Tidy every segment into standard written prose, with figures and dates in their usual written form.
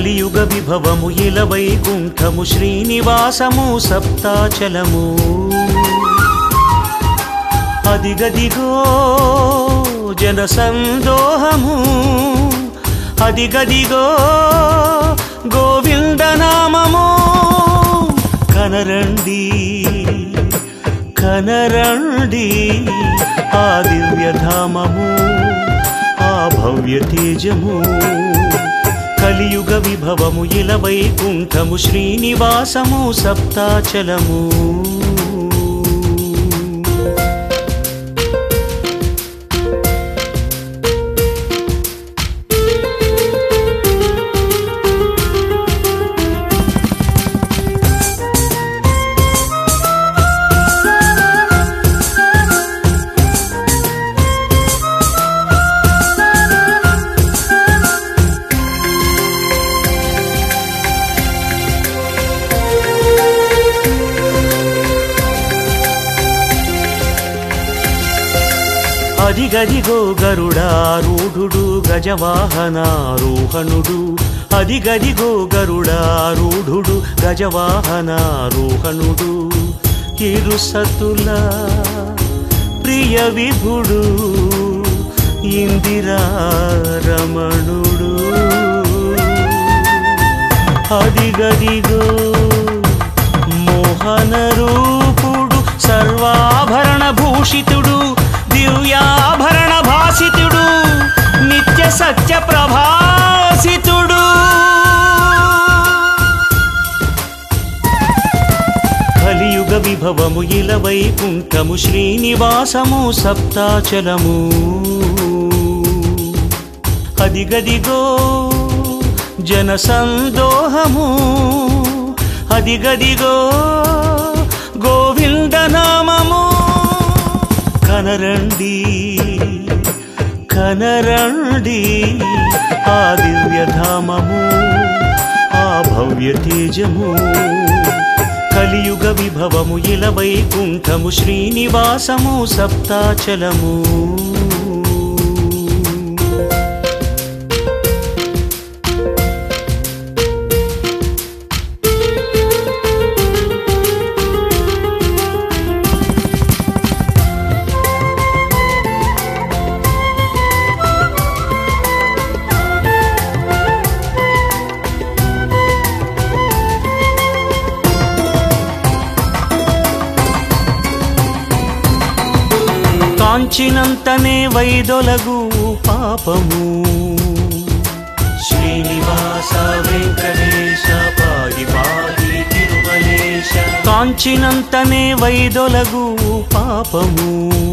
కలియుగ విభవము ఇలవైకుంఠము శ్రీనివాసము సప్తాచలము అదిగదిగో జనసందోహము అదిగదిగో గోవిందనామము కనరండి కనరండి ఆ దివ్యధామము ఆ భవ్య తేజము కలియుగ విభవము ఇలవైకుంఠము శ్రీనివాసము సప్తాచలము అదిగదిగో గరుడారూఢుడు గజవాహనారోహణుడు అదిగదిగో గరుడారూఢుడు గజవాహనారోహణుడు ఇరుసతుల ప్రియ విభుడు ఇందిరారమణుడు అదిగదిగో మోహన రూపుడు సర్వాభరణ భూషితుడు దివ్యాభరణ భాసితుడు నిత్య సత్య ప్రభాసితుడు కలియుగ విభవము ఇలవైకుంఠము శ్రీనివాసము సప్తాచలము అదిగదిగో జనసందోహము అదిగదిగో గోవిందనామము కనరండి కనరండి ఆ దివ్యధామము ఆ భవ్య తేజము కలియుగ విభవము ఇలవైకుంఠము శ్రీనివాసము సప్తాచలము కాంచినంతనే వైదొలగు పాపము శ్రీనివాస వెంకటేశ పాడి పాడి తిరుమలేశ కాంచినంతనే వైదొలగు పాపము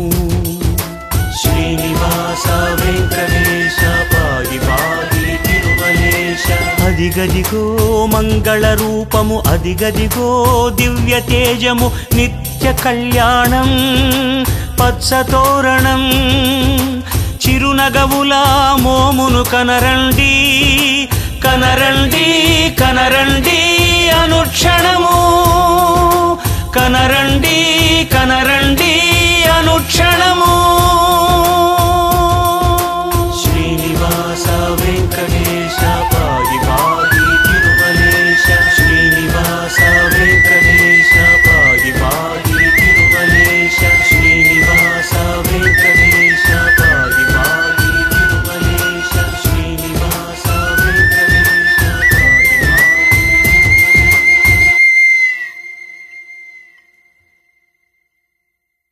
శ్రీనివాస వెంకటేశ పాడి పాడి తిరుమలేశ అదిగదిగో మంగళ రూపము అదిగదిగో దివ్య తేజము నిత్య కళ్యాణం పచ్చతోరణం చిరునగవుల మోమును కనరండి కనరండి కనరండి అనుక్షణము కనరండి కనరండి